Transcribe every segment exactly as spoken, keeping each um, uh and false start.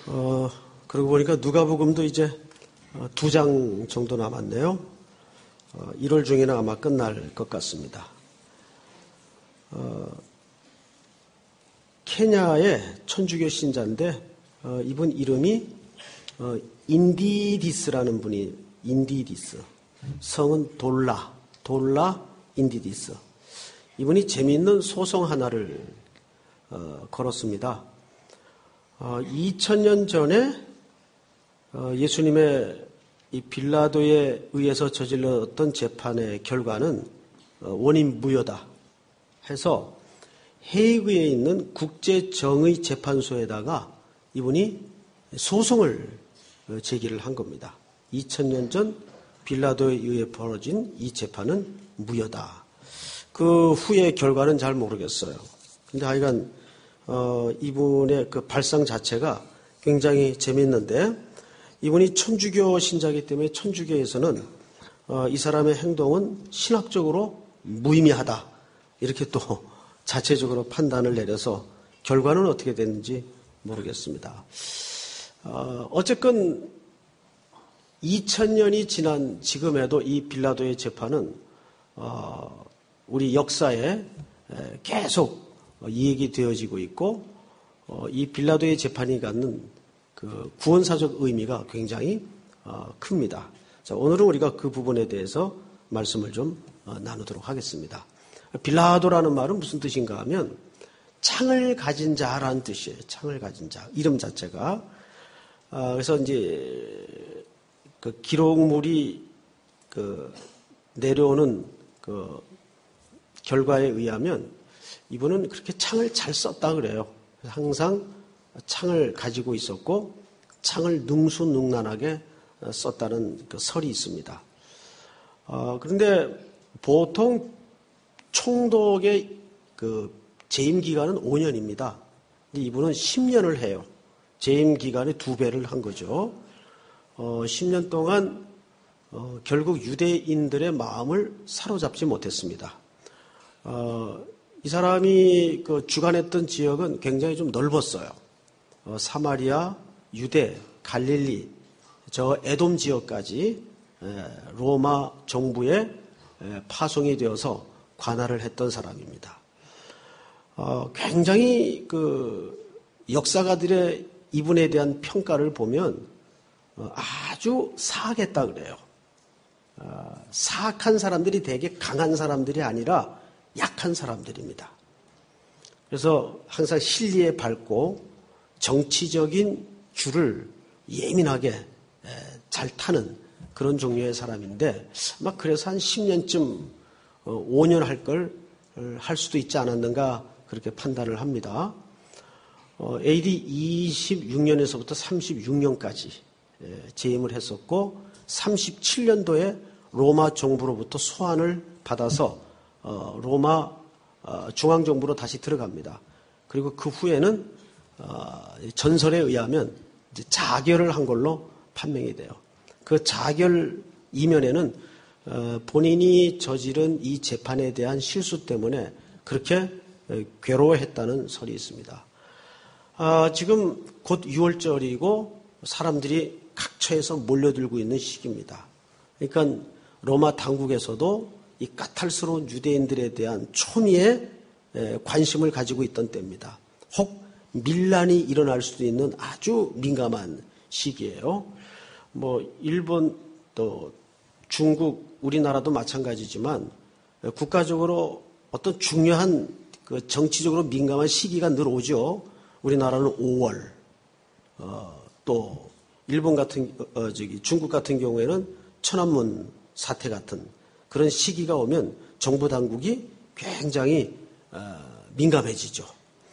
어, 그러고 보니까 누가복음도 이제 두 장 정도 남았네요. 어, 일월 중에는 아마 끝날 것 같습니다. 어, 케냐의 천주교 신자인데 어, 이분 이름이 어, 인디디스라는 분이 인디디스, 성은 돌라, 돌라 인디디스. 이분이 재미있는 소송 하나를 어, 걸었습니다. 어, 이천 년 전에 어, 예수님의 이 빌라도에 의해서 저질렀던 재판의 결과는 어, 원인 무효다 해서 헤이그에 있는 국제정의 재판소에다가 이분이 소송을 제기를 한 겁니다. 이천 년 전 빌라도에 의해 벌어진 이 재판은 무효다. 그 후의 결과는 잘 모르겠어요. 근데 하여간 어, 이분의 그 발상 자체가 굉장히 재미있는데, 이분이 천주교 신자이기 때문에 천주교에서는 어, 이 사람의 행동은 신학적으로 무의미하다, 이렇게 또 자체적으로 판단을 내려서 결과는 어떻게 됐는지 모르겠습니다. 어, 어쨌건 이천 년이 지난 지금에도 이 빌라도의 재판은 어, 우리 역사에 계속 이야기되어지고 있고, 어, 이 빌라도의 재판이 갖는 그 구원사적 의미가 굉장히 어, 큽니다. 자, 오늘은 우리가 그 부분에 대해서 말씀을 좀 어, 나누도록 하겠습니다. 빌라도라는 말은 무슨 뜻인가 하면 창을 가진 자라는 뜻이에요. 창을 가진 자, 이름 자체가. 어, 그래서 이제 그 기록물이 그 내려오는 그 결과에 의하면 이분은 그렇게 창을 잘 썼다 그래요. 항상 창을 가지고 있었고 창을 능수능란하게 썼다는 그 설이 있습니다. 어, 그런데 보통 총독의 그 재임 기간은 오 년입니다. 근데 이분은 십 년을 해요. 재임 기간의 두 배를 한 거죠. 어, 십 년 동안 어, 결국 유대인들의 마음을 사로잡지 못했습니다. 어, 이 사람이 그 주관했던 지역은 굉장히 좀 넓었어요. 어, 사마리아, 유대, 갈릴리, 저 에돔 지역까지 에, 로마 정부에 에, 파송이 되어서 관할을 했던 사람입니다. 어, 굉장히 그 역사가들의 이분에 대한 평가를 보면 어, 아주 사악했다 그래요. 어, 사악한 사람들이 되게 강한 사람들이 아니라 약한 사람들입니다. 그래서 항상 실리에 밟고 정치적인 줄을 예민하게 잘 타는 그런 종류의 사람인데, 아마 그래서 한 십 년쯤 오 년 할 걸 할 수도 있지 않았는가 그렇게 판단을 합니다. 에이디 이십육 년에서부터 삼십육 년까지 재임을 했었고 삼십칠 년도에 로마 정부로부터 소환을 받아서 로마 중앙정부로 다시 들어갑니다. 그리고 그 후에는 전설에 의하면 이제 자결을 한 걸로 판명이 돼요. 그 자결 이면에는 본인이 저지른 이 재판에 대한 실수 때문에 그렇게 괴로워했다는 설이 있습니다. 지금 곧 유월절이고 사람들이 각처에서 몰려들고 있는 시기입니다. 그러니까 로마 당국에서도 이 까탈스러운 유대인들에 대한 초미의 관심을 가지고 있던 때입니다. 혹 밀란이 일어날 수도 있는 아주 민감한 시기예요. 뭐 일본 또 중국, 우리나라도 마찬가지지만 국가적으로 어떤 중요한 그 정치적으로 민감한 시기가 늘 오죠. 우리나라는 오월, 어, 또 일본 같은 어, 저기 중국 같은 경우에는 천안문 사태 같은 그런 시기가 오면 정부 당국이 굉장히 어, 민감해지죠.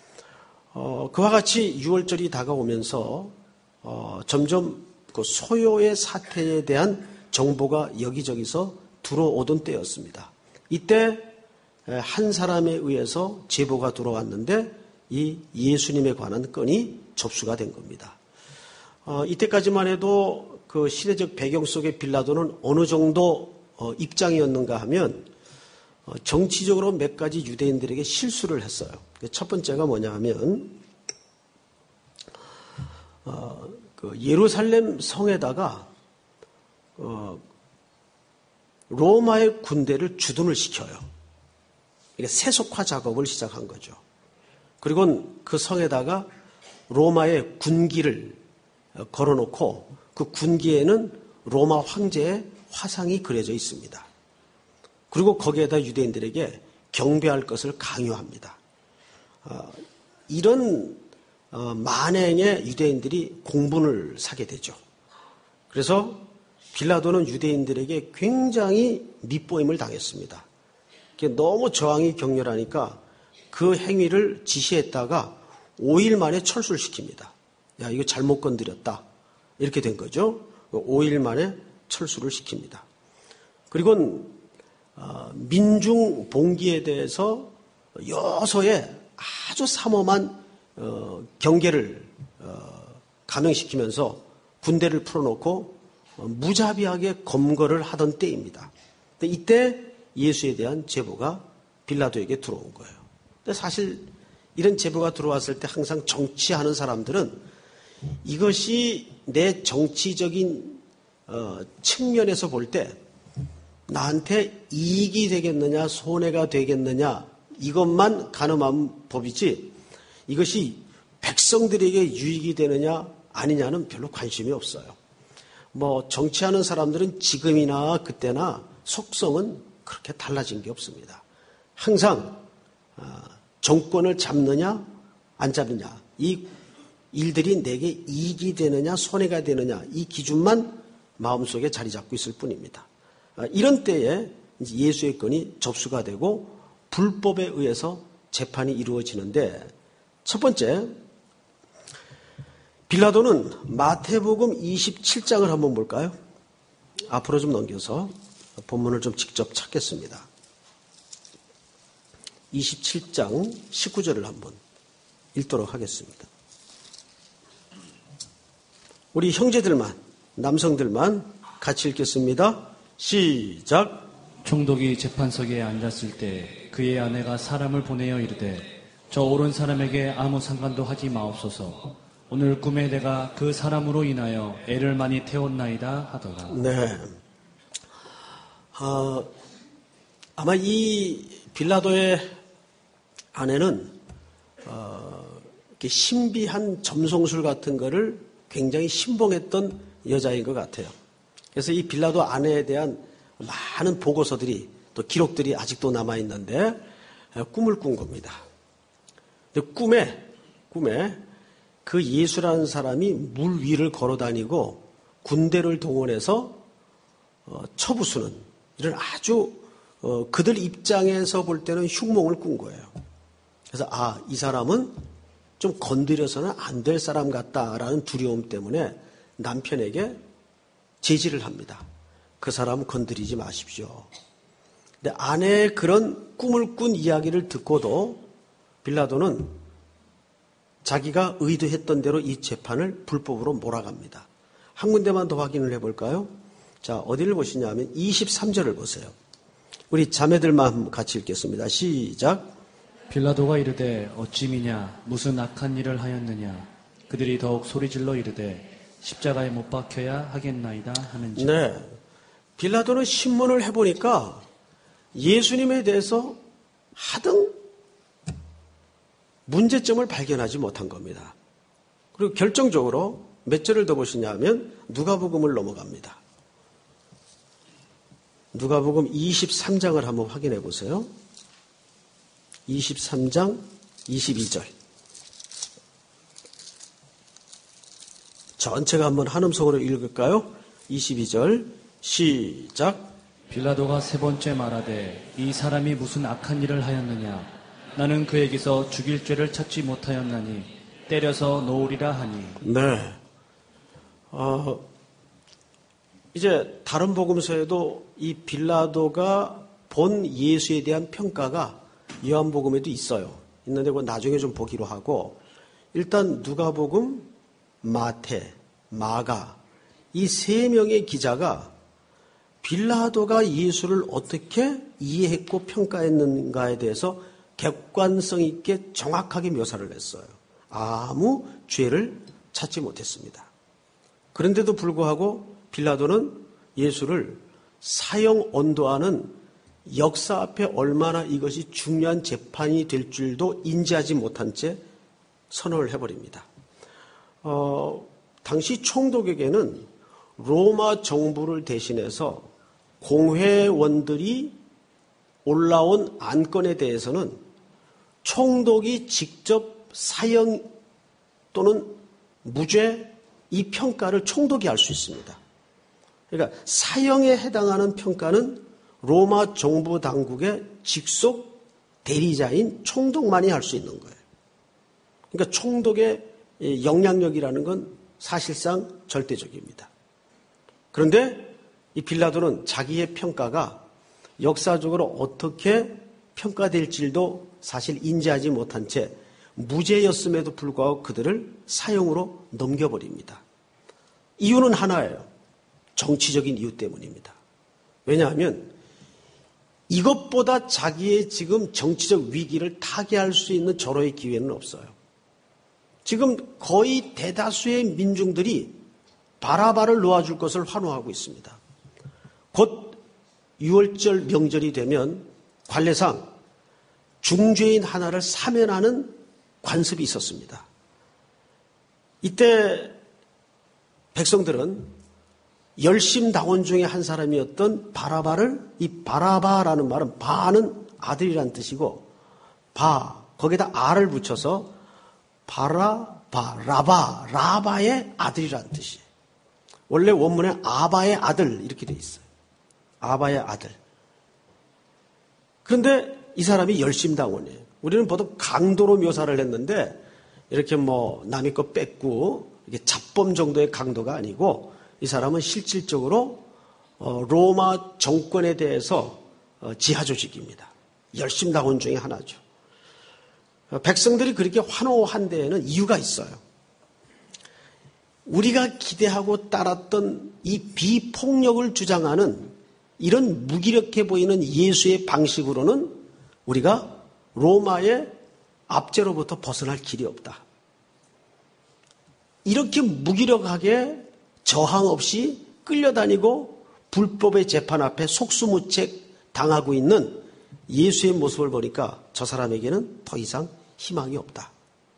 어, 그와 같이 유월절이 다가오면서 어, 점점 그 소요의 사태에 대한 정보가 여기저기서 들어오던 때였습니다. 이때 한 사람에 의해서 제보가 들어왔는데 이 예수님에 관한 건이 접수가 된 겁니다. 어, 이때까지만 해도 그 시대적 배경 속의 빌라도는 어느 정도 어, 입장이었는가 하면 어, 정치적으로 몇 가지 유대인들에게 실수를 했어요. 첫 번째가 뭐냐 하면 어, 그 예루살렘 성에다가 어, 로마의 군대를 주둔을 시켜요. 이게 세속화 작업을 시작한 거죠. 그리고 그 성에다가 로마의 군기를 걸어놓고 그 군기에는 로마 황제의 화상이 그려져 있습니다. 그리고 거기에다 유대인들에게 경배할 것을 강요합니다. 어, 이런 어, 만행의 유대인들이 공분을 사게 되죠. 그래서 빌라도는 유대인들에게 굉장히 밉보임을 당했습니다. 너무 저항이 격렬하니까 그 행위를 지시했다가 오 일 만에 철수를 시킵니다. 야, 이거 잘못 건드렸다. 이렇게 된 거죠. 오 일 만에 철수를 시킵니다. 그리고 민중 봉기에 대해서 여서의 아주 삼엄한 경계를 감행시키면서 군대를 풀어놓고 무자비하게 검거를 하던 때입니다. 이때 예수에 대한 제보가 빌라도에게 들어온 거예요. 근데 사실 이런 제보가 들어왔을 때 항상 정치하는 사람들은 이것이 내 정치적인 어, 측면에서 볼 때 나한테 이익이 되겠느냐 손해가 되겠느냐 이것만 가늠하는 법이지 이것이 백성들에게 유익이 되느냐 아니냐는 별로 관심이 없어요. 뭐 정치하는 사람들은 지금이나 그때나 속성은 그렇게 달라진 게 없습니다. 항상 정권을 잡느냐 안 잡느냐 이 일들이 내게 이익이 되느냐 손해가 되느냐 이 기준만 마음속에 자리 잡고 있을 뿐입니다. 이런 때에 예수의 건이 접수가 되고 불법에 의해서 재판이 이루어지는데 첫 번째 빌라도는 마태복음 이십칠 장을 한번 볼까요? 앞으로 좀 넘겨서 본문을 좀 직접 찾겠습니다. 이십칠 장 십구 절을 한번 읽도록 하겠습니다. 우리 형제들만, 남성들만 같이 읽겠습니다. 시작. 총독이 재판석에 앉았을 때 그의 아내가 사람을 보내어 이르되 저 옳은 사람에게 아무 상관도 하지 마옵소서. 오늘 꿈에 내가 그 사람으로 인하여 애를 많이 태웠나이다 하더라. 네. 어, 아마 이 빌라도의 아내는 어, 이렇게 신비한 점성술 같은 거를 굉장히 신봉했던 여자인 것 같아요. 그래서 이 빌라도 아내에 대한 많은 보고서들이 또 기록들이 아직도 남아있는데 꿈을 꾼 겁니다. 근데 꿈에, 꿈에 그 예수라는 사람이 물 위를 걸어다니고 군대를 동원해서 어, 쳐부수는 이런 아주 어, 그들 입장에서 볼 때는 흉몽을 꾼 거예요. 그래서 아, 이 사람은 좀 건드려서는 안 될 사람 같다라는 두려움 때문에 남편에게 제지를 합니다. 그 사람 건드리지 마십시오. 근데 아내의 그런 꿈을 꾼 이야기를 듣고도 빌라도는 자기가 의도했던 대로 이 재판을 불법으로 몰아갑니다. 한 군데만 더 확인을 해볼까요? 자, 어디를 보시냐면 이십삼 절을 보세요. 우리 자매들만 같이 읽겠습니다. 시작. 빌라도가 이르되 어찌 미냐 무슨 악한 일을 하였느냐. 그들이 더욱 소리질러 이르되 십자가에 못 박혀야 하겠나이다 하는지. 네, 빌라도는 신문을 해보니까 예수님에 대해서 하등 문제점을 발견하지 못한 겁니다. 그리고 결정적으로 몇 절을 더 보시냐면 누가복음을 넘어갑니다. 누가복음 이십삼 장을 한번 확인해 보세요. 이십삼 장 이십이 절. 전체가 한번 한음성으로 읽을까요? 이십이 절 시작. 빌라도가 세 번째 말하되 이 사람이 무슨 악한 일을 하였느냐. 나는 그에게서 죽일 죄를 찾지 못하였나니 때려서 놓으리라 하니. 네. 어, 이제 다른 복음서에도 이 빌라도가 본 예수에 대한 평가가 요한복음에도 있어요. 있는데 그건 나중에 좀 보기로 하고 일단 누가복음, 마태, 마가 이 세 명의 기자가 빌라도가 예수를 어떻게 이해했고 평가했는가에 대해서 객관성 있게 정확하게 묘사를 했어요. 아무 죄를 찾지 못했습니다. 그런데도 불구하고 빌라도는 예수를 사형 언도하는 역사 앞에 얼마나 이것이 중요한 재판이 될 줄도 인지하지 못한 채 선언을 해버립니다. 어, 당시 총독에게는 로마 정부를 대신해서 공회원들이 올라온 안건에 대해서는 총독이 직접 사형 또는 무죄 이 평가를 총독이 할 수 있습니다. 그러니까 사형에 해당하는 평가는 로마 정부 당국의 직속 대리자인 총독만이 할 수 있는 거예요. 그러니까 총독의 영향력이라는 건 사실상 절대적입니다. 그런데 이 빌라도는 자기의 평가가 역사적으로 어떻게 평가될지도 사실 인지하지 못한 채 무죄였음에도 불구하고 그들을 사형으로 넘겨버립니다. 이유는 하나예요. 정치적인 이유 때문입니다. 왜냐하면 이것보다 자기의 지금 정치적 위기를 타개할 수 있는 절호의 기회는 없어요. 지금 거의 대다수의 민중들이 바라바를 놓아줄 것을 환호하고 있습니다. 곧 유월절 명절이 되면 관례상 중죄인 하나를 사면하는 관습이 있었습니다. 이때 백성들은 열심당원 중에 한 사람이었던 바라바를, 이 바라바라는 말은 바는 아들이란 뜻이고 바 거기다 아를 붙여서 바라바, 라바, 라바의 아들이란 뜻이에요. 원래 원문에 아바의 아들 이렇게 돼 있어요. 아바의 아들. 그런데 이 사람이 열심당원이에요. 우리는 보통 강도로 묘사를 했는데 이렇게 뭐 남의 거 뺏고 이게 잡범 정도의 강도가 아니고 이 사람은 실질적으로 로마 정권에 대해서 지하 조직입니다. 열심당원 중에 하나죠. 백성들이 그렇게 환호한 데에는 이유가 있어요. 우리가 기대하고 따랐던 이 비폭력을 주장하는 이런 무기력해 보이는 예수의 방식으로는 우리가 로마의 압제로부터 벗어날 길이 없다. 이렇게 무기력하게 저항 없이 끌려다니고 불법의 재판 앞에 속수무책 당하고 있는 예수의 모습을 보니까 저 사람에게는 더 이상 희망이 없다.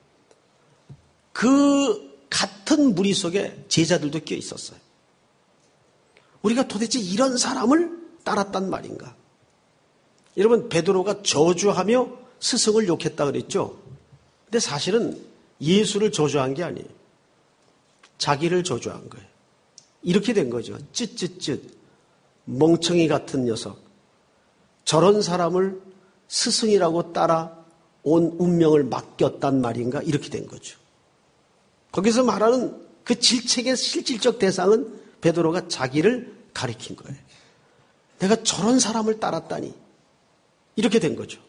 그 같은 무리 속에 제자들도 껴 있었어요. 우리가 도대체 이런 사람을 따랐단 말인가? 여러분, 베드로가 저주하며 스승을 욕했다 그랬죠? 근데 사실은 예수를 저주한 게 아니에요. 자기를 저주한 거예요. 이렇게 된 거죠. 쯧쯧쯧. 멍청이 같은 녀석. 저런 사람을 스승이라고 따라 온 운명을 맡겼단 말인가? 이렇게 된 거죠. 거기서 말하는 그 질책의 실질적 대상은 베드로가 자기를 가리킨 거예요. 내가 저런 사람을 따랐다니. 이렇게 된 거죠.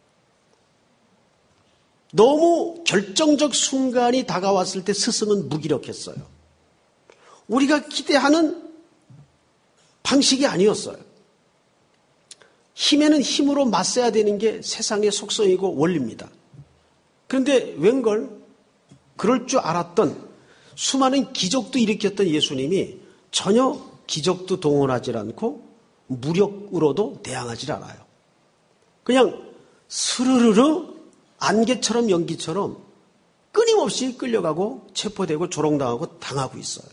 너무 결정적 순간이 다가왔을 때 스승은 무기력했어요. 우리가 기대하는 방식이 아니었어요. 힘에는 힘으로 맞서야 되는 게 세상의 속성이고 원리입니다. 그런데 웬걸 그럴 줄 알았던 수많은 기적도 일으켰던 예수님이 전혀 기적도 동원하지 않고 무력으로도 대항하지 않아요. 그냥 스르르르 안개처럼 연기처럼 끊임없이 끌려가고 체포되고 조롱당하고 당하고 있어요.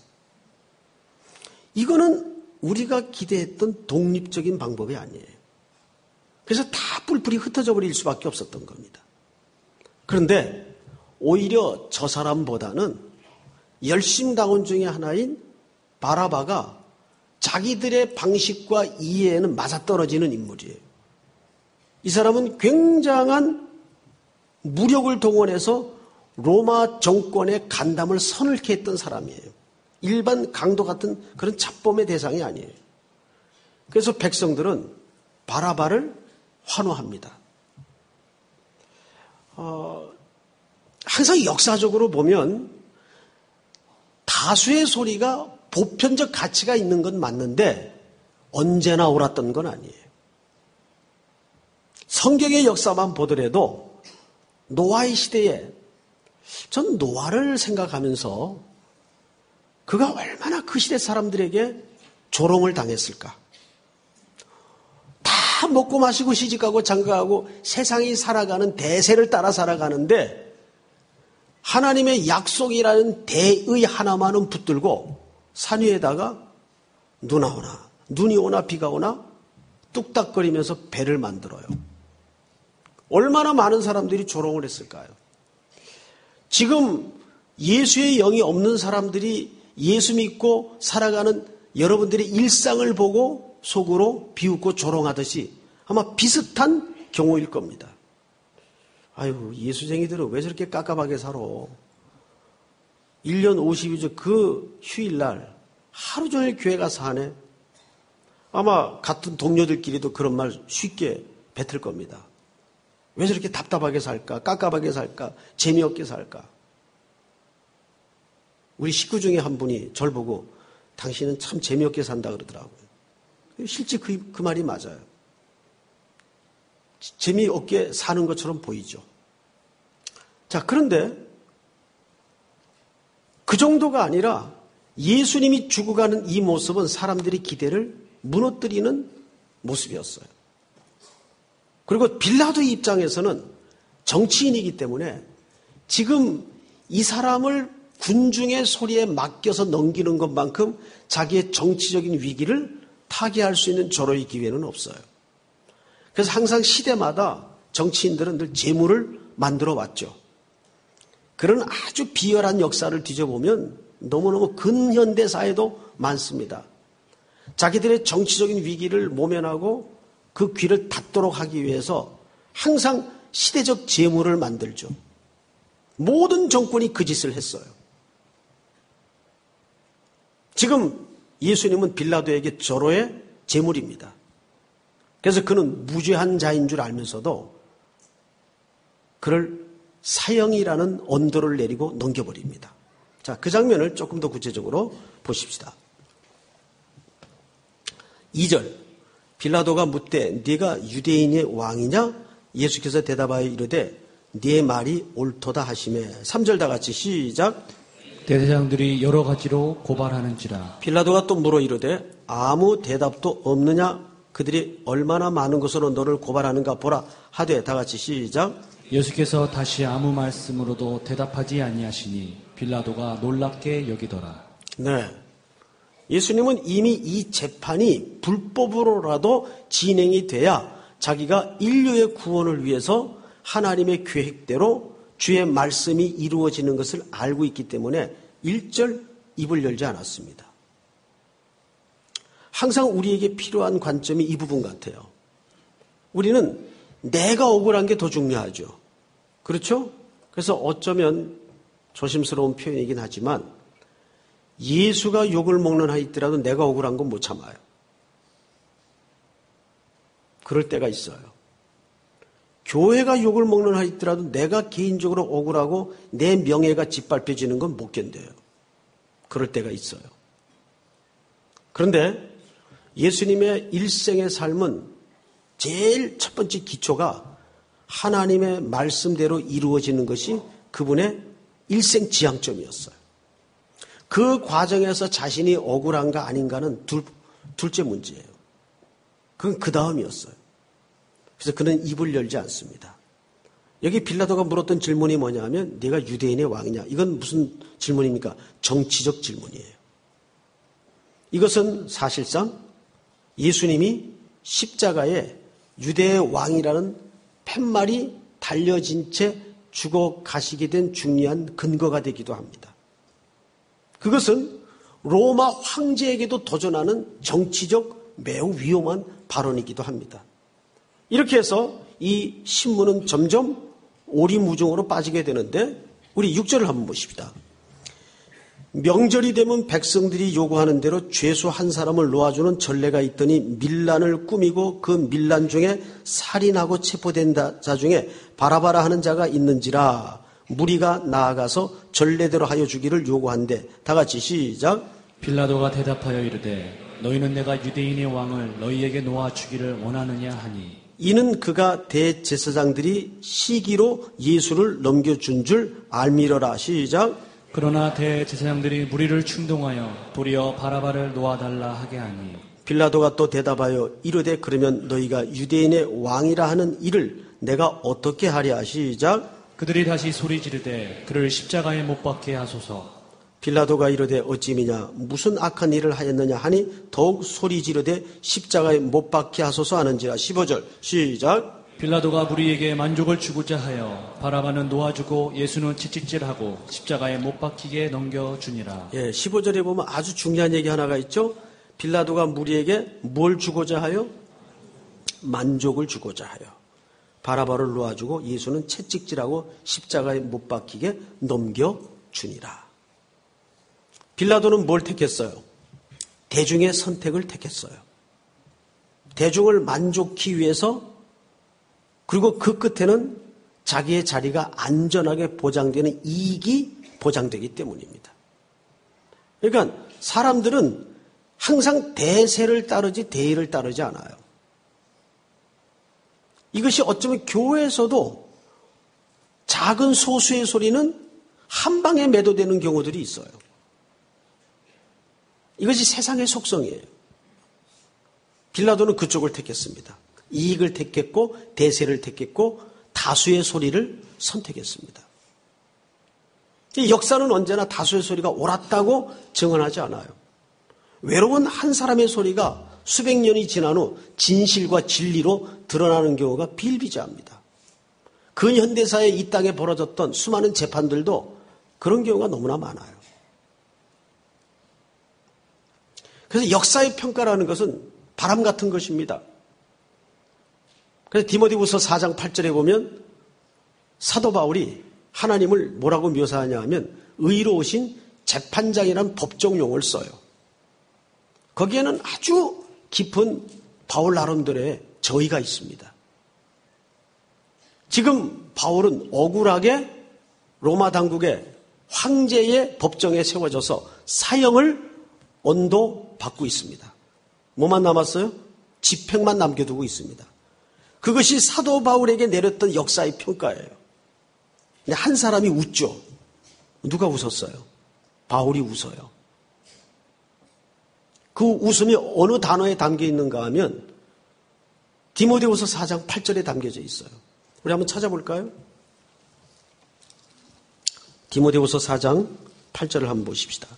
이거는 우리가 기대했던 독립적인 방법이 아니에요. 그래서 다 뿔뿔이 흩어져 버릴 수밖에 없었던 겁니다. 그런데 오히려 저 사람보다는 열심당원 중에 하나인 바라바가 자기들의 방식과 이해에는 맞아떨어지는 인물이에요. 이 사람은 굉장한 무력을 동원해서 로마 정권의 간담을 서늘케 했던 사람이에요. 일반 강도 같은 그런 잡범의 대상이 아니에요. 그래서 백성들은 바라바를 환호합니다. 어, 항상 역사적으로 보면 다수의 소리가 보편적 가치가 있는 건 맞는데 언제나 옳았던 건 아니에요. 성경의 역사만 보더라도 노아의 시대에 전 노아를 생각하면서 그가 얼마나 그 시대 사람들에게 조롱을 당했을까. 다 먹고 마시고 시집가고 장가가고 세상이 살아가는 대세를 따라 살아가는데 하나님의 약속이라는 대의 하나만은 붙들고 산 위에다가 누나 오나 눈이 오나 비가 오나 뚝딱거리면서 배를 만들어요. 얼마나 많은 사람들이 조롱을 했을까요? 지금 예수의 영이 없는 사람들이 예수 믿고 살아가는 여러분들의 일상을 보고 속으로 비웃고 조롱하듯이 아마 비슷한 경우일 겁니다. 아유, 예수쟁이들은 왜 저렇게 깝깝하게 살아? 일 년 오십이 주 그 휴일날 하루 종일 교회 가서 하네. 아마 같은 동료들끼리도 그런 말 쉽게 뱉을 겁니다. 왜 저렇게 답답하게 살까? 깝깝하게 살까? 재미없게 살까? 우리 식구 중에 한 분이 절 보고 당신은 참 재미없게 산다 그러더라고요. 실제 그, 그 말이 맞아요. 재미없게 사는 것처럼 보이죠. 자, 그런데 그 정도가 아니라 예수님이 죽어가는 이 모습은 사람들의 기대를 무너뜨리는 모습이었어요. 그리고 빌라도의 입장에서는 정치인이기 때문에 지금 이 사람을 군중의 소리에 맡겨서 넘기는 것만큼 자기의 정치적인 위기를 타개할 수 있는 저로의 기회는 없어요. 그래서 항상 시대마다 정치인들은 늘 재물을 만들어 왔죠. 그런 아주 비열한 역사를 뒤져보면 너무너무 근현대사에도 많습니다. 자기들의 정치적인 위기를 모면하고 그 귀를 닫도록 하기 위해서 항상 시대적 재물을 만들죠. 모든 정권이 그 짓을 했어요. 지금 예수님은 빌라도에게 절호의 제물입니다. 그래서 그는 무죄한 자인 줄 알면서도 그를 사형이라는 언도를 내리고 넘겨버립니다. 자, 그 장면을 조금 더 구체적으로 보십시다. 이 절 빌라도가 묻되 네가 유대인의 왕이냐? 예수께서 대답하여 이르되 네 말이 옳도다 하시매. 삼 절 다 같이 시작. 대제사장들이 여러 가지로 고발하는지라. 빌라도가 또 물어 이르되 아무 대답도 없느냐? 그들이 얼마나 많은 것으로 너를 고발하는가 보라 하되 다 같이 시작. 예수께서 다시 아무 말씀으로도 대답하지 아니하시니 빌라도가 놀랍게 여기더라. 네, 예수님은 이미 이 재판이 불법으로라도 진행이 돼야 자기가 인류의 구원을 위해서 하나님의 계획대로 주의 말씀이 이루어지는 것을 알고 있기 때문에 일절 입을 열지 않았습니다. 항상 우리에게 필요한 관점이 이 부분 같아요. 우리는 내가 억울한 게 더 중요하죠. 그렇죠? 그래서 어쩌면 조심스러운 표현이긴 하지만 예수가 욕을 먹는 하이더라도 내가 억울한 건 못 참아요. 그럴 때가 있어요. 교회가 욕을 먹는 하이더라도 내가 개인적으로 억울하고 내 명예가 짓밟혀지는 건 못 견뎌요. 그럴 때가 있어요. 그런데 예수님의 일생의 삶은 제일 첫 번째 기초가 하나님의 말씀대로 이루어지는 것이 그분의 일생 지향점이었어요. 그 과정에서 자신이 억울한가 아닌가는 둘, 둘째 문제예요. 그건 그 다음이었어요. 그래서 그는 입을 열지 않습니다. 여기 빌라도가 물었던 질문이 뭐냐면 네가 유대인의 왕이냐? 이건 무슨 질문입니까? 정치적 질문이에요. 이것은 사실상 예수님이 십자가에 유대의 왕이라는 팻말이 달려진 채 죽어 가시게 된 중요한 근거가 되기도 합니다. 그것은 로마 황제에게도 도전하는 정치적 매우 위험한 발언이기도 합니다. 이렇게 해서 이 신문은 점점 오리무중으로 빠지게 되는데 우리 육 절을 한번 보십시다. 명절이 되면 백성들이 요구하는 대로 죄수 한 사람을 놓아주는 전례가 있더니 밀란을 꾸미고 그 밀란 중에 살인하고 체포된 자 중에 바라바라 하는 자가 있는지라 무리가 나아가서 전례대로 하여 주기를 요구한대. 다 같이 시작. 빌라도가 대답하여 이르되 너희는 내가 유대인의 왕을 너희에게 놓아주기를 원하느냐 하니 이는 그가 대제사장들이 시기로 예수를 넘겨준 줄 알미러라. 시작. 그러나 대제사장들이 무리를 충동하여 도리어 바라바를 놓아달라 하게 하니 빌라도가 또 대답하여 이르되 그러면 너희가 유대인의 왕이라 하는 이를 내가 어떻게 하랴. 시작. 그들이 다시 소리 지르되 그를 십자가에 못 박게 하소서. 빌라도가 이르되 어찌미냐 무슨 악한 일을 하였느냐 하니 더욱 소리 지르되 십자가에 못 박게 하소서 하는지라. 십오 절 시작. 빌라도가 무리에게 만족을 주고자 하여 바라바는 놓아주고 예수는 채찍질하고 십자가에 못 박히게 넘겨주니라. 예, 십오 절에 보면 아주 중요한 얘기 하나가 있죠. 빌라도가 무리에게 뭘 주고자 하여? 만족을 주고자 하여 바라바를 놓아주고 예수는 채찍질하고 십자가에 못 박히게 넘겨주니라. 빌라도는 뭘 택했어요? 대중의 선택을 택했어요. 대중을 만족히 위해서, 그리고 그 끝에는 자기의 자리가 안전하게 보장되는 이익이 보장되기 때문입니다. 그러니까 사람들은 항상 대세를 따르지 대의를 따르지 않아요. 이것이 어쩌면 교회에서도 작은 소수의 소리는 한 방에 매도되는 경우들이 있어요. 이것이 세상의 속성이에요. 빌라도는 그쪽을 택했습니다. 이익을 택했고 대세를 택했고 다수의 소리를 선택했습니다. 역사는 언제나 다수의 소리가 옳았다고 증언하지 않아요. 외로운 한 사람의 소리가 수백 년이 지난 후 진실과 진리로 드러나는 경우가 비일비재합니다. 근현대사에 이 땅에 벌어졌던 수많은 재판들도 그런 경우가 너무나 많아요. 그래서 역사의 평가라는 것은 바람 같은 것입니다. 그래서 디모데후서 사 장 팔 절에 보면 사도 바울이 하나님을 뭐라고 묘사하냐 하면 의로우신 재판장이라는 법정용어를 써요. 거기에는 아주 깊은 바울 나름대로의 저의가 있습니다. 지금 바울은 억울하게 로마 당국의 황제의 법정에 세워져서 사형을 언도받고 있습니다. 뭐만 남았어요? 집행만 남겨두고 있습니다. 그것이 사도 바울에게 내렸던 역사의 평가예요. 근데 한 사람이 웃죠. 누가 웃었어요? 바울이 웃어요. 그 웃음이 어느 단어에 담겨 있는가 하면 디모데후서 사 장 팔 절에 담겨져 있어요. 우리 한번 찾아볼까요? 디모데후서 사 장 팔 절을 한번 보십시다.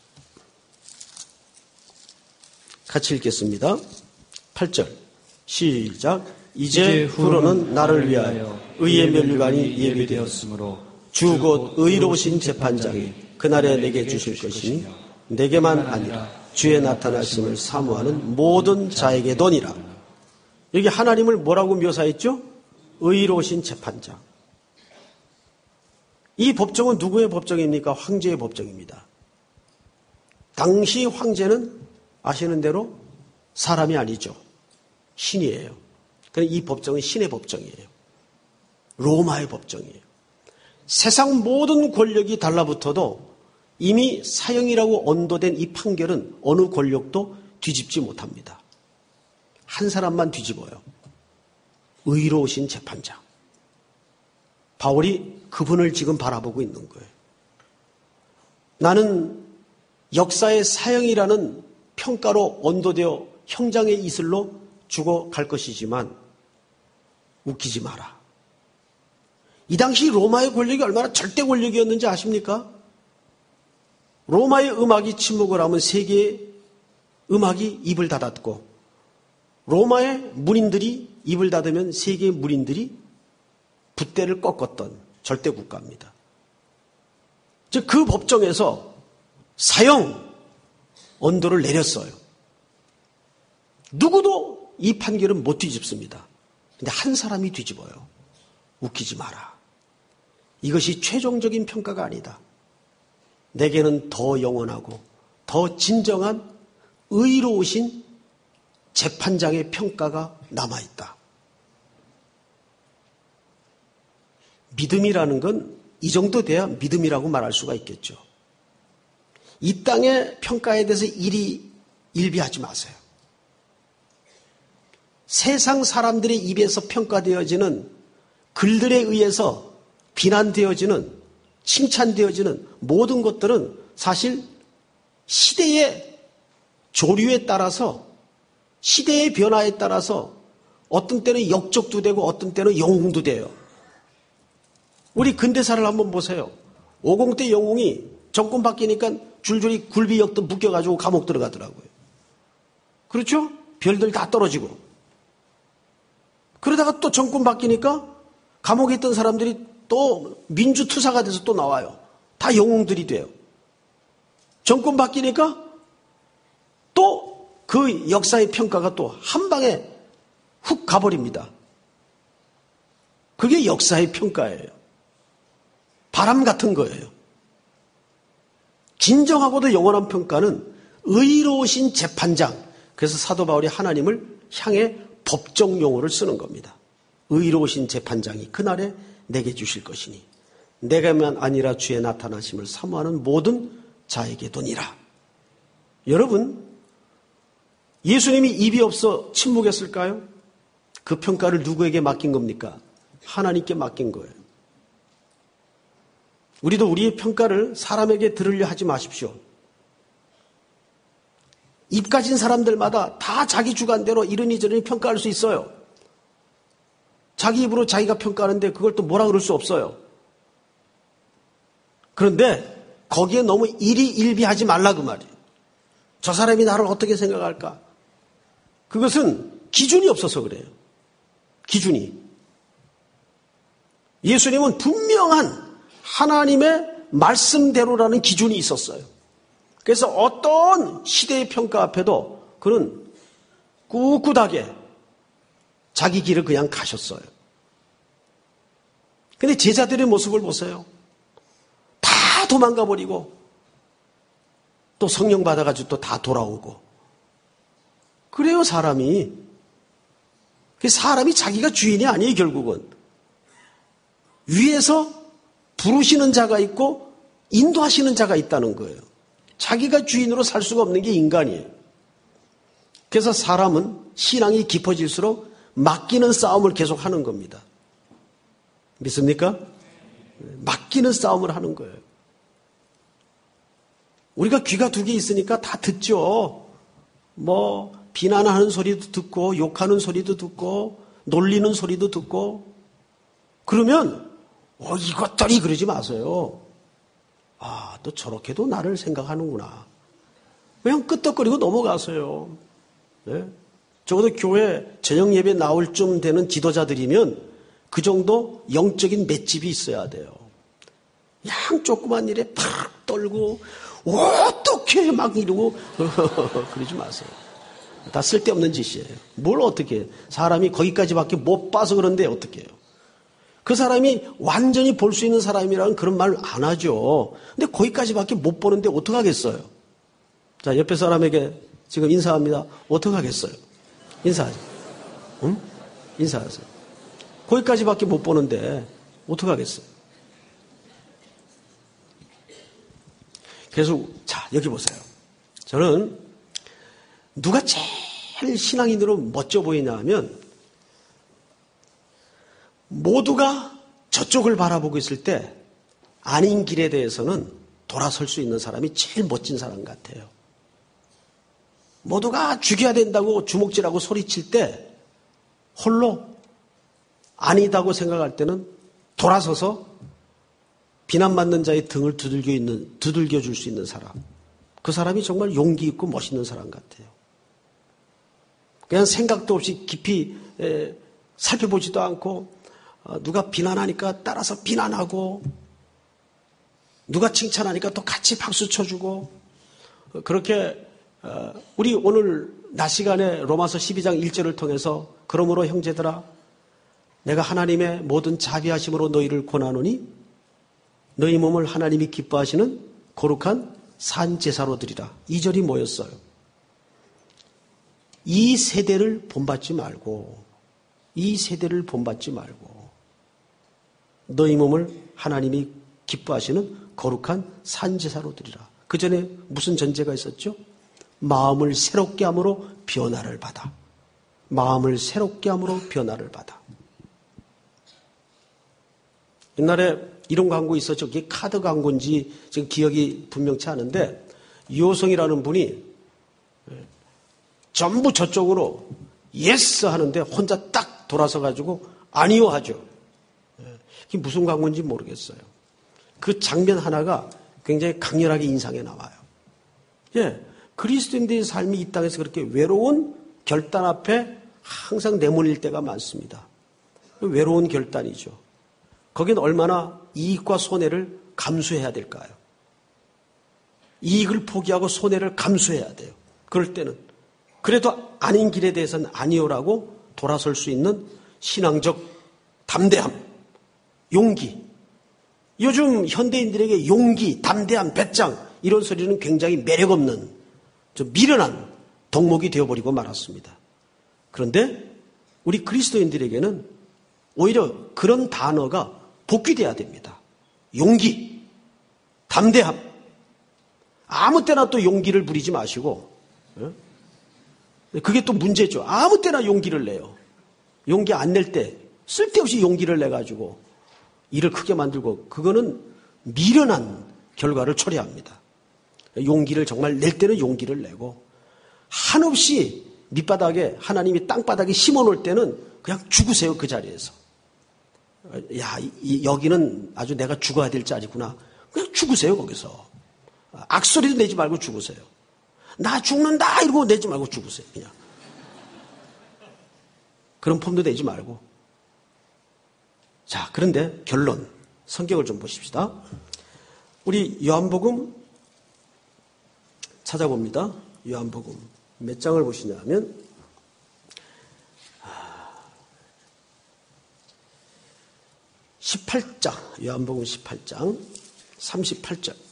같이 읽겠습니다. 팔 절 시작. 이제 후로는 나를 위하여 의의 면류관이 예비되었으므로 주 곧 의로우신 재판장이 그날에 내게 주실 것이니 내게만 아니라 주의 나타나심을 사모하는 모든 자에게도니라. 여기 하나님을 뭐라고 묘사했죠? 의로우신 재판장. 이 법정은 누구의 법정입니까? 황제의 법정입니다. 당시 황제는 아시는 대로 사람이 아니죠. 신이에요. 그런데 이 법정은 신의 법정이에요. 로마의 법정이에요. 세상 모든 권력이 달라붙어도 이미 사형이라고 언도된 이 판결은 어느 권력도 뒤집지 못합니다. 한 사람만 뒤집어요. 의로우신 재판장. 바울이 그분을 지금 바라보고 있는 거예요. 나는 역사의 사형이라는 평가로 언도되어 형장의 이슬로 죽어갈 것이지만 웃기지 마라. 이 당시 로마의 권력이 얼마나 절대 권력이었는지 아십니까? 로마의 음악이 침묵을 하면 세계의 음악이 입을 닫았고 로마의 문인들이 입을 닫으면 세계의 문인들이 붓대를 꺾었던 절대 국가입니다. 즉 그 법정에서 사형 언도를 내렸어요. 누구도 이 판결은 못 뒤집습니다. 근데 한 사람이 뒤집어요. 웃기지 마라. 이것이 최종적인 평가가 아니다. 내게는 더 영원하고 더 진정한 의로우신 재판장의 평가가 남아있다. 믿음이라는 건 이 정도 돼야 믿음이라고 말할 수가 있겠죠. 이 땅의 평가에 대해서 일이 일비하지 마세요. 세상 사람들의 입에서 평가되어지는 글들에 의해서 비난되어지는 칭찬되어지는 모든 것들은 사실 시대의 조류에 따라서, 시대의 변화에 따라서 어떤 때는 역적도 되고 어떤 때는 영웅도 돼요. 우리 근대사를 한번 보세요. 오공 때 영웅이 정권 바뀌니까 줄줄이 굴비역도 묶여가지고 감옥 들어가더라고요. 그렇죠? 별들 다 떨어지고. 그러다가 또 정권 바뀌니까 감옥에 있던 사람들이 또 민주투사가 돼서 또 나와요. 다 영웅들이 돼요. 정권 바뀌니까 또 그 역사의 평가가 또 한 방에 훅 가버립니다. 그게 역사의 평가예요. 바람 같은 거예요. 진정하고도 영원한 평가는 의로우신 재판장. 그래서 사도 바울이 하나님을 향해 법정 용어를 쓰는 겁니다. 의로우신 재판장이 그날에 내게 주실 것이니 내가만 아니라 주의 나타나심을 사모하는 모든 자에게도니라. 여러분, 예수님이 입이 없어 침묵했을까요? 그 평가를 누구에게 맡긴 겁니까? 하나님께 맡긴 거예요. 우리도 우리의 평가를 사람에게 들으려 하지 마십시오. 입 가진 사람들마다 다 자기 주관대로 이러니 저러니 평가할 수 있어요. 자기 입으로 자기가 평가하는데 그걸 또 뭐라 그럴 수 없어요. 그런데 거기에 너무 일희일비하지 말라 그 말이에요. 저 사람이 나를 어떻게 생각할까? 그것은 기준이 없어서 그래요. 기준이. 예수님은 분명한 하나님의 말씀대로라는 기준이 있었어요. 그래서 어떤 시대의 평가 앞에도 그는 꿋꿋하게 자기 길을 그냥 가셨어요. 근데 제자들의 모습을 보세요. 다 도망가 버리고 또 성령 받아가지고 또 다 돌아오고. 그래요, 사람이. 사람이 자기가 주인이 아니에요, 결국은. 위에서 부르시는 자가 있고 인도하시는 자가 있다는 거예요. 자기가 주인으로 살 수가 없는 게 인간이에요. 그래서 사람은 신앙이 깊어질수록 맡기는 싸움을 계속 하는 겁니다. 믿습니까? 맡기는 싸움을 하는 거예요. 우리가 귀가 두 개 있으니까 다 듣죠. 뭐 비난하는 소리도 듣고 욕하는 소리도 듣고 놀리는 소리도 듣고. 그러면 어, 이것들이 그러지 마세요. 아, 또 저렇게도 나를 생각하는구나. 그냥 끄떡거리고 넘어가세요. 네? 적어도 교회 저녁 예배 나올 쯤 되는 지도자들이면 그 정도 영적인 맷집이 있어야 돼요. 그냥 조그만 일에 팍 떨고 어떻게 막 이러고 그러지 마세요. 다 쓸데없는 짓이에요. 뭘 어떻게 해요. 사람이 거기까지밖에 못 봐서 그런데 어떻게 해요. 그 사람이 완전히 볼 수 있는 사람이라는 그런 말 안 하죠. 근데 거기까지밖에 못 보는데 어떡하겠어요. 자, 옆에 사람에게 지금 인사합니다. 어떡하겠어요. 인사하죠. 응? 인사하세요. 거기까지밖에 못 보는데 어떡하겠어요. 그래서 자, 여기 보세요. 저는 누가 제일 신앙인으로 멋져 보이냐 하면 모두가 저쪽을 바라보고 있을 때 아닌 길에 대해서는 돌아설 수 있는 사람이 제일 멋진 사람 같아요. 모두가 죽여야 된다고 주먹질하고 소리칠 때 홀로 아니다고 생각할 때는 돌아서서 비난받는 자의 등을 두들겨 있는, 두들겨 줄 수 있는 사람. 그 사람이 정말 용기 있고 멋있는 사람 같아요. 그냥 생각도 없이 깊이 에, 살펴보지도 않고 어, 누가 비난하니까 따라서 비난하고 누가 칭찬하니까 또 같이 박수 쳐주고 어, 그렇게 어, 우리 오늘 낮 시간에 로마서 십이 장 일 절을 통해서 그러므로 형제들아 내가 하나님의 모든 자비하심으로 너희를 권하노니 너희 몸을 하나님이 기뻐하시는 거룩한 산제사로 드리라. 이 절이 뭐였어요? 이 세대를 본받지 말고 이 세대를 본받지 말고 너희 몸을 하나님이 기뻐하시는 거룩한 산제사로 드리라. 그 전에 무슨 전제가 있었죠? 마음을 새롭게 함으로 변화를 받아. 마음을 새롭게 함으로 변화를 받아. 옛날에 이런 광고 있었죠. 그게 카드 광고인지 지금 기억이 분명치 않은데 유호성이라는 분이 전부 저쪽으로 예스 하는데 혼자 딱 돌아서 가지고 아니요 하죠. 그게 무슨 광고인지 모르겠어요. 그 장면 하나가 굉장히 강렬하게 인상에 나와요. 예, 그리스도인들의 삶이 이 땅에서 그렇게 외로운 결단 앞에 항상 내몰릴 때가 많습니다. 외로운 결단이죠. 거긴 얼마나 이익과 손해를 감수해야 될까요? 이익을 포기하고 손해를 감수해야 돼요. 그럴 때는 그래도 아닌 길에 대해서는 아니오라고 돌아설 수 있는 신앙적 담대함, 용기. 요즘 현대인들에게 용기, 담대함, 배짱 이런 소리는 굉장히 매력 없는 좀 미련한 덕목이 되어버리고 말았습니다. 그런데 우리 그리스도인들에게는 오히려 그런 단어가 복귀돼야 됩니다. 용기, 담대함. 아무 때나 또 용기를 부리지 마시고 그게 또 문제죠. 아무 때나 용기를 내요. 용기 안 낼 때 쓸데없이 용기를 내가지고 일을 크게 만들고 그거는 미련한 결과를 초래합니다. 용기를 정말 낼 때는 용기를 내고 한없이 밑바닥에 하나님이 땅바닥에 심어놓을 때는 그냥 죽으세요. 그 자리에서. 야, 이, 여기는 아주 내가 죽어야 될 자리구나. 그냥 죽으세요. 거기서. 악소리도 내지 말고 죽으세요. 나 죽는다 이러고 내지 말고 죽으세요. 그냥. 그런 폼도 내지 말고. 자, 그런데 결론. 성경을 좀 보십시다. 우리 요한복음 찾아봅니다. 요한복음 몇 장을 보시냐면 십팔 장, 요한복음 십팔 장 삼십팔 절.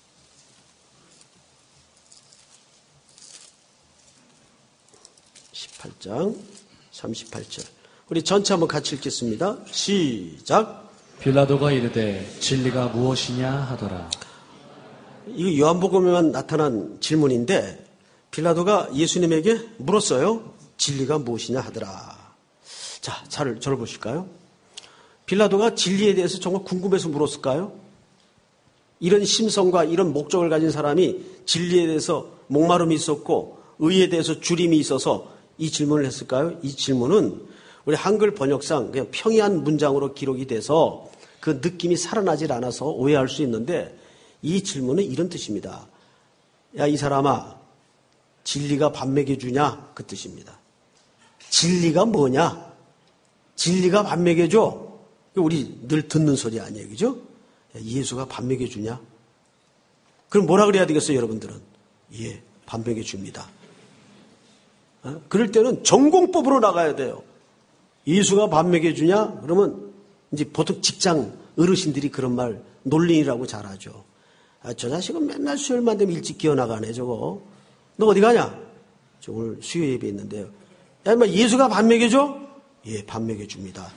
십팔 장 삼십팔 절. 우리 전체 한번 같이 읽겠습니다. 시작. 빌라도가 이르되 진리가 무엇이냐 하더라. 이거 요한복음에만 나타난 질문인데 빌라도가 예수님에게 물었어요. 진리가 무엇이냐 하더라. 자, 잘, 저를 보실까요? 빌라도가 진리에 대해서 정말 궁금해서 물었을까요? 이런 심성과 이런 목적을 가진 사람이 진리에 대해서 목마름이 있었고 의에 대해서 주림이 있어서 이 질문을 했을까요? 이 질문은 우리 한글 번역상 그냥 평이한 문장으로 기록이 돼서 그 느낌이 살아나질 않아서 오해할 수 있는데 이 질문은 이런 뜻입니다. 야, 이 사람아, 진리가 밥 먹여주냐? 그 뜻입니다. 진리가 뭐냐? 진리가 밥 먹여줘? 우리 늘 듣는 소리 아니에요, 그죠? 야, 예수가 밥 먹여주냐? 그럼 뭐라 그래야 되겠어요, 여러분들은? 예, 밥 먹여줍니다. 어? 그럴 때는 전공법으로 나가야 돼요. 예수가 밥 먹여주냐? 그러면 이제 보통 직장 어르신들이 그런 말 논리라고 잘하죠. 아, 저 자식은 맨날 수요일만 되면 일찍 기어나가네, 저거. 너 어디 가냐? 저 오늘 수요 예배 있는데요. 야, 인마 예수가 밥 먹여줘? 예, 밥 먹여줍니다.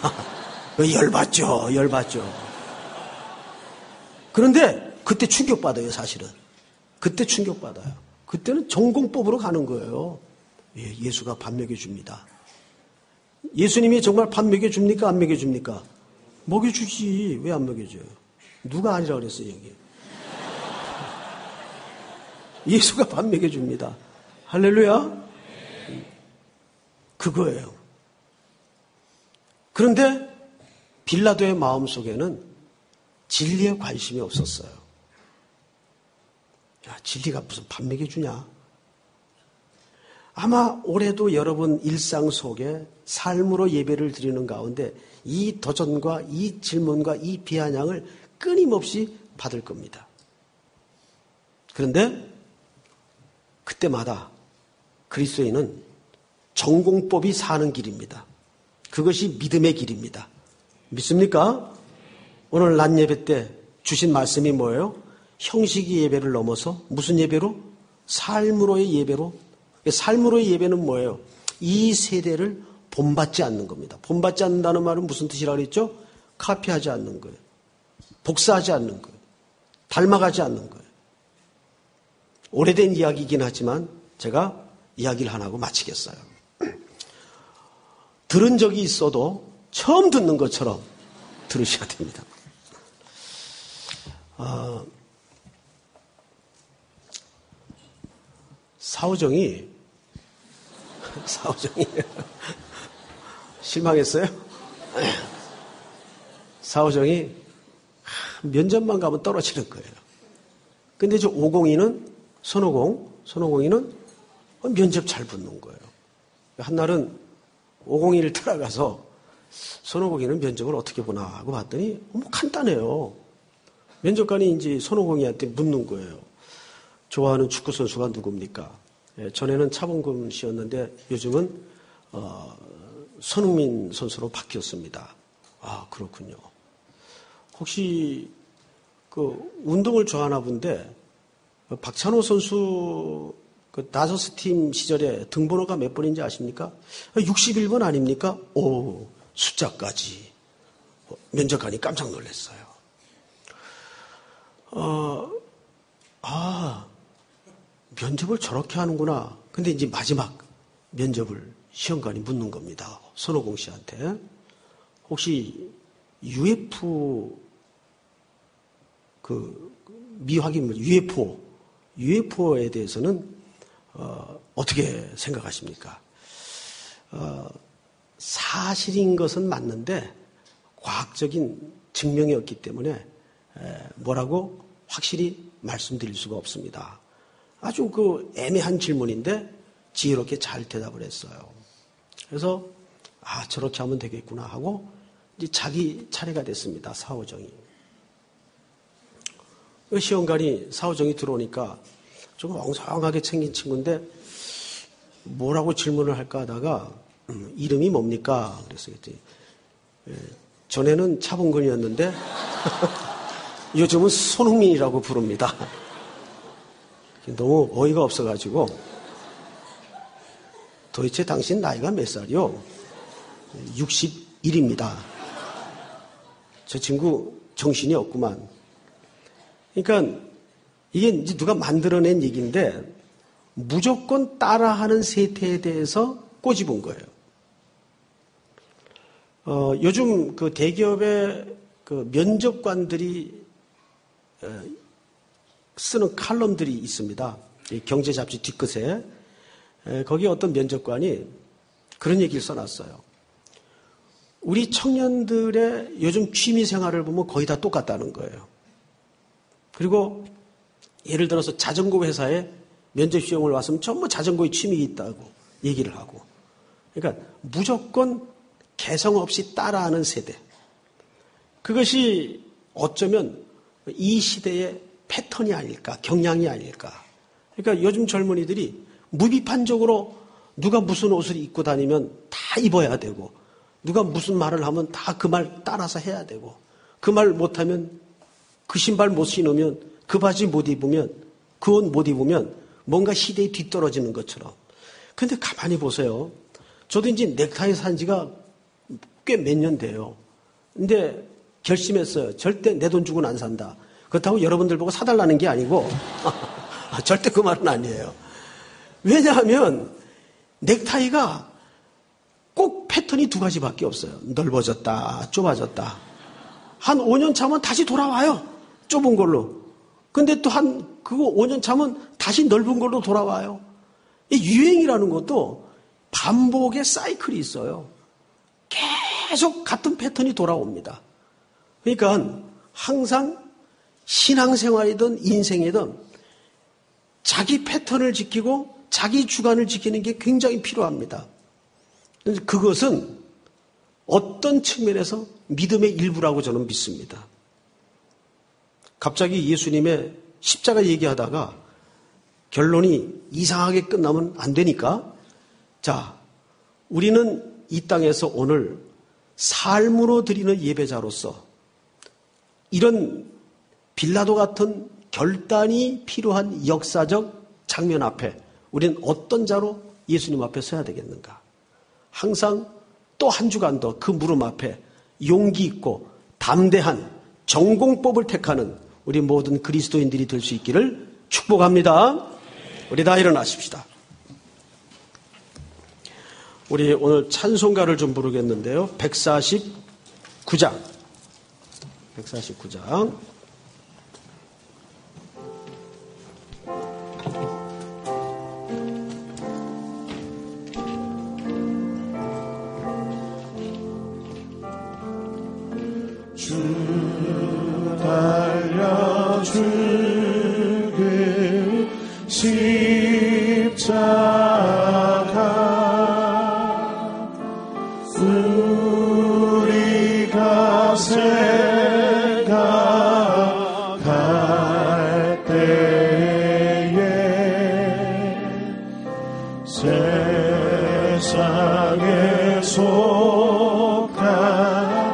열받죠, 열받죠. 그런데 그때 충격받아요, 사실은. 그때 충격받아요. 그때는 전공법으로 가는 거예요. 예, 예수가 밥 먹여줍니다. 예수님이 정말 밥 먹여줍니까? 안 먹여줍니까? 먹여주지. 왜 안 먹여줘요? 누가 아니라 그랬어요, 여기. 예수가 밥 먹여줍니다. 할렐루야. 그거예요. 그런데 빌라도의 마음속에는 진리에 관심이 없었어요. 야, 진리가 무슨 밥 먹여주냐? 아마 올해도 여러분 일상 속에 삶으로 예배를 드리는 가운데 이 도전과 이 질문과 이 비아냥을 끊임없이 받을 겁니다. 그런데 그때마다 그리스도인은 전공법이 사는 길입니다. 그것이 믿음의 길입니다. 믿습니까? 오늘 낮 예배 때 주신 말씀이 뭐예요? 형식의 예배를 넘어서 무슨 예배로? 삶으로의 예배로. 삶으로의 예배는 뭐예요? 이 세대를 본받지 않는 겁니다. 본받지 않는다는 말은 무슨 뜻이라고 그랬죠? 카피하지 않는 거예요. 복사하지 않는 거예요. 닮아가지 않는 거예요. 오래된 이야기이긴 하지만 제가 이야기를 하나 하고 마치겠어요. 들은 적이 있어도 처음 듣는 것처럼 들으셔야 됩니다. 아, 사오정이, 사오정이, 실망했어요? 사오정이 면접만 가면 떨어지는 거예요. 근데 저 오공이는, 손오공, 손오공이는 면접 잘 붙는 거예요. 한날은 오공이를 따라가서 손오공이는 면접을 어떻게 보나 하고 봤더니 뭐 간단해요. 면접관이 이제 손오공이한테 묻는 거예요. 좋아하는 축구 선수가 누굽니까? 예, 전에는 차범근 씨였는데 요즘은 어, 손흥민 선수로 바뀌었습니다. 아, 그렇군요. 혹시 그 운동을 좋아하나 본데 박찬호 선수 그 다저스 팀 시절에 등번호가 몇 번인지 아십니까? 육십일 번 아닙니까? 오, 숫자까지. 면접관이 깜짝 놀랐어요. 어, 아, 면접을 저렇게 하는구나. 근데 이제 마지막 면접을 시험관이 묻는 겁니다. 손오공 씨한테. 혹시 유에프 그 미확인물 유에프오 유에프오에 대해서는 어, 어떻게 생각하십니까? 어, 사실인 것은 맞는데 과학적인 증명이 없기 때문에 에, 뭐라고 확실히 말씀드릴 수가 없습니다. 아주 그 애매한 질문인데 지혜롭게 잘 대답을 했어요. 그래서 아, 저렇게 하면 되겠구나 하고 이제 자기 차례가 됐습니다. 사오정이. 시험관이 사오정이 들어오니까 좀 엉성하게 생긴 친구인데 뭐라고 질문을 할까 하다가 음, 이름이 뭡니까? 그랬어요. 예, 전에는 차범근이었는데 요즘은 손흥민이라고 부릅니다. 너무 어이가 없어가지고 도대체 당신 나이가 몇 살이요? 육십일입니다. 저 친구 정신이 없구만. 그러니까 이게 이제 누가 만들어낸 얘기인데 무조건 따라하는 세태에 대해서 꼬집은 거예요. 어, 요즘 그 대기업의 그 면접관들이 쓰는 칼럼들이 있습니다. 경제 잡지 뒷끝에 거기 어떤 면접관이 그런 얘기를 써놨어요. 우리 청년들의 요즘 취미 생활을 보면 거의 다 똑같다는 거예요. 그리고 예를 들어서 자전거 회사에 면접 시험을 왔으면 전부 자전거에 취미가 있다고 얘기를 하고. 그러니까 무조건 개성 없이 따라하는 세대. 그것이 어쩌면 이 시대의 패턴이 아닐까, 경향이 아닐까. 그러니까 요즘 젊은이들이 무비판적으로 누가 무슨 옷을 입고 다니면 다 입어야 되고, 누가 무슨 말을 하면 다 그 말 따라서 해야 되고, 그 말 못하면 그 신발 못 신으면, 그 바지 못 입으면, 그 옷 못 입으면 뭔가 시대에 뒤떨어지는 것처럼. 근데 가만히 보세요. 저도 이제 넥타이 산 지가 꽤 몇 년 돼요. 근데 결심했어요. 절대 내 돈 주고는 안 산다. 그렇다고 여러분들 보고 사달라는 게 아니고 절대 그 말은 아니에요. 왜냐하면 넥타이가 꼭 패턴이 두 가지밖에 없어요. 넓어졌다, 좁아졌다. 한 오 년 차면 다시 돌아와요. 좁은 걸로. 근데 또 한 그거 오 년 차면 다시 넓은 걸로 돌아와요. 이 유행이라는 것도 반복의 사이클이 있어요. 계속 같은 패턴이 돌아옵니다. 그러니까 항상 신앙생활이든 인생이든 자기 패턴을 지키고 자기 주관을 지키는 게 굉장히 필요합니다. 그것은 어떤 측면에서 믿음의 일부라고 저는 믿습니다. 갑자기 예수님의 십자가 얘기하다가 결론이 이상하게 끝나면 안 되니까, 자, 우리는 이 땅에서 오늘 삶으로 드리는 예배자로서 이런 빌라도 같은 결단이 필요한 역사적 장면 앞에 우리는 어떤 자로 예수님 앞에 서야 되겠는가? 항상 또 한 주간 더 그 물음 앞에 용기 있고 담대한 전공법을 택하는 우리 모든 그리스도인들이 될 수 있기를 축복합니다. 우리 다 일어나십시다. 우리 오늘 찬송가를 좀 부르겠는데요. 백사십구 장. 백사십구 장. 십자가 우리가 생각할 때에 세상에 속한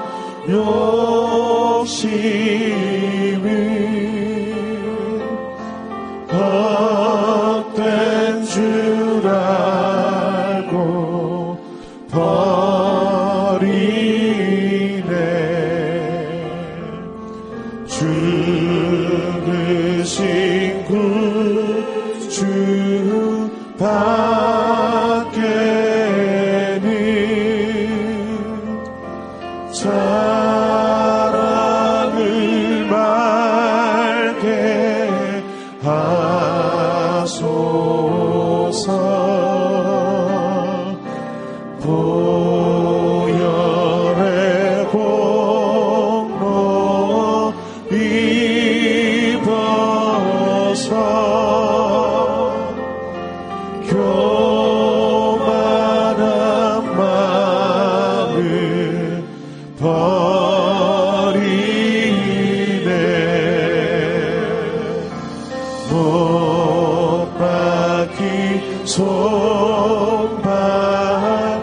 욕심이 헛된 줄 알고 버리네. 죽으신 구주 밖에는 사랑을 말게 하소서. 보혈의 공로 입어서 교만한 마음을 버리네. 못 박히 손발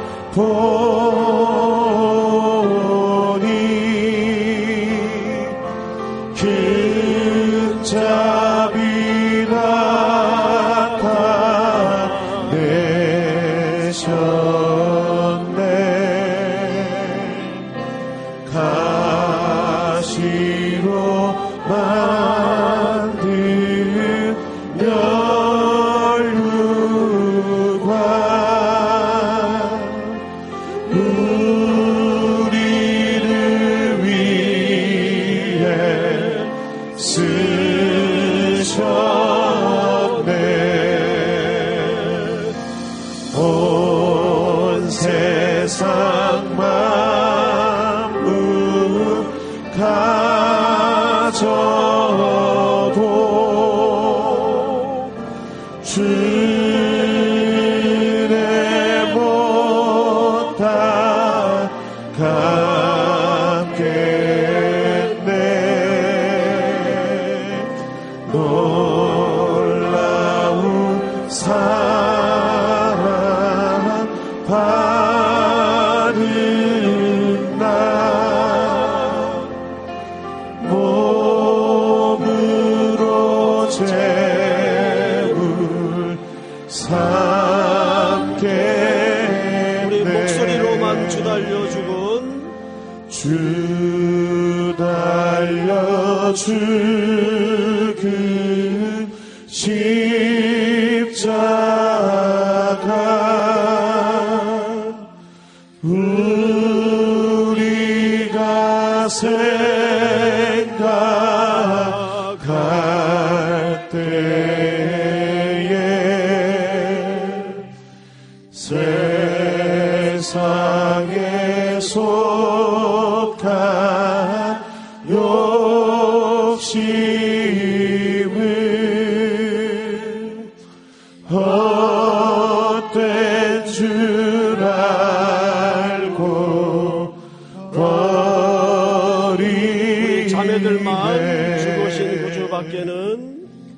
보니 큰 자비 나타내셨네. 가시로 만든 멸류관 우리를 위해 쓰셨네. 온 세상 만물 가져도 주의 못 닦겠네. 놀라운 사랑 받은 날 몸으로 재울 삼겠네. 우리 목소리로만 주 달려 죽은 주 달려 죽은 십자가 우리가 생각할 때에 세상에 속한 욕심을 헛된 줄 알고 버리네. 자매들만 죽으신 구주 밖에는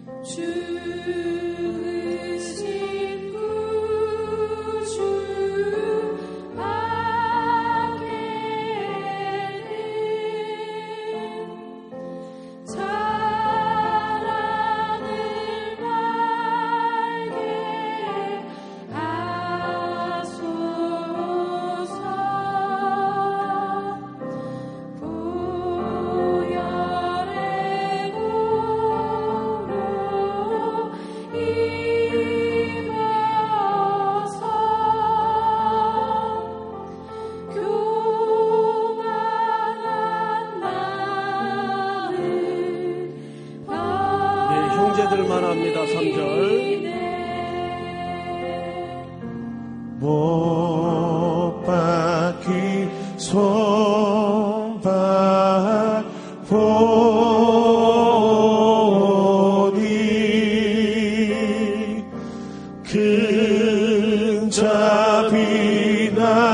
죽으신 구주 밖에는 사랑을 말게 하소서. 보혈의 공로 입어서 교만한 마음을 네, 형제들만 합니다. 삼 절. 못 박히 손발 보니 큰 자비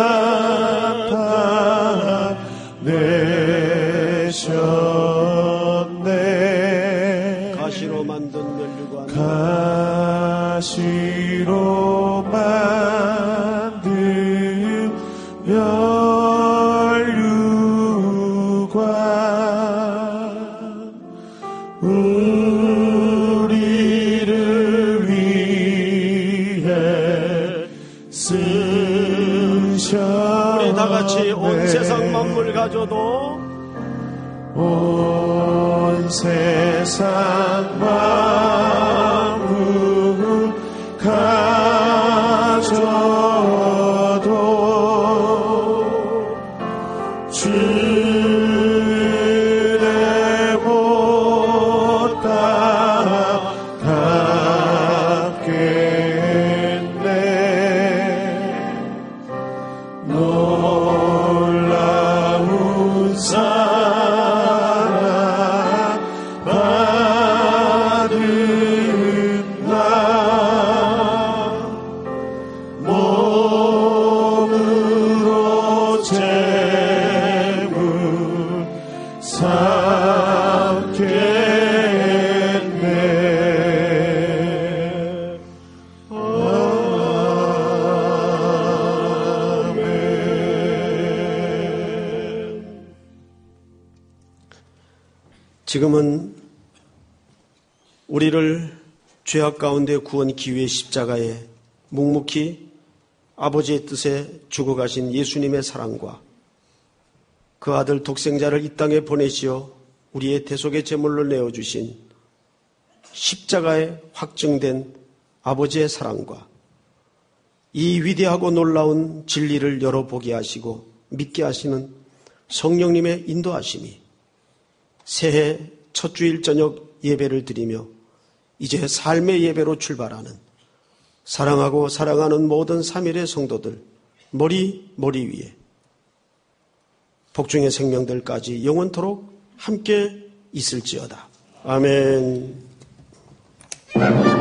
나타내셨네. 가시로 만든 면류관 가시로 만든 면류관 우리를 위해 쓰셨네. 우리 다 같이 온 세상 만물 가져도 온 세상 만물 가져도 주를 못 따라가겠네. 놀라운 사랑 받은 나 몸으로 재물 삼겠네. 아멘. 지금은 우리를 죄악 가운데 구원 기회의 십자가에 묵묵히 아버지의 뜻에 죽어가신 예수님의 사랑과 그 아들 독생자를 이 땅에 보내시어 우리의 대속의 제물로 내어주신 십자가에 확증된 아버지의 사랑과 이 위대하고 놀라운 진리를 열어보게 하시고 믿게 하시는 성령님의 인도하심이 새해 첫 주일 저녁 예배를 드리며 이제 삶의 예배로 출발하는 사랑하고 사랑하는 모든 삼일의 성도들 머리 머리 위에 복중의 생명들까지 영원토록 함께 있을지어다. 아멘.